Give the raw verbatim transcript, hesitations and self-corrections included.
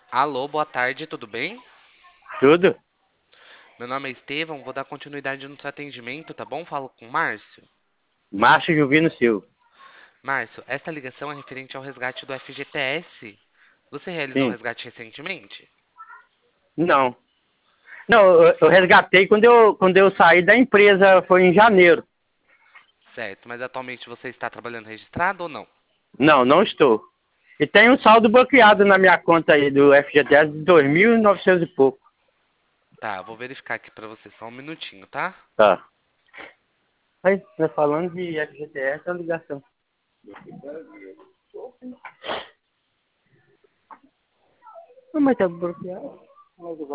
Alô, boa tarde, tudo bem? Tudo? Meu nome é Estevão, vou dar continuidade no seu atendimento, tá bom? Falo com o Márcio. Márcio Juvino Silva. Márcio, essa ligação é referente ao resgate do F G T S. Você realizou o Sim. resgate recentemente? Não. Não, eu, eu resgatei quando eu, quando eu saí da empresa, foi em janeiro. Certo, mas atualmente você está trabalhando registrado ou não? Não, não estou. E tem um saldo bloqueado na minha conta aí do F G T S de dois mil e novecentos e pouco. Tá, vou verificar aqui pra você só um minutinho, tá? Tá. Aí, tá falando de F G T S, é a ligação. Não, mas tá bloqueado. Mas eu